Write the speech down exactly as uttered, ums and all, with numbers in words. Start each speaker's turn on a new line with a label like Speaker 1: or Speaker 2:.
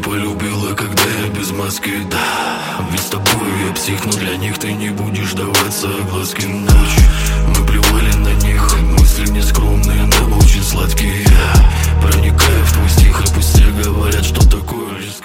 Speaker 1: полюбила, когда я без маски, да. Ведь с тобой я псих, но для них ты не будешь даваться глазки. Ночь, мы плевали на них, мысли нескромные, но очень сладкие. Проникая в твой стих, и пусть все говорят, что такое лишь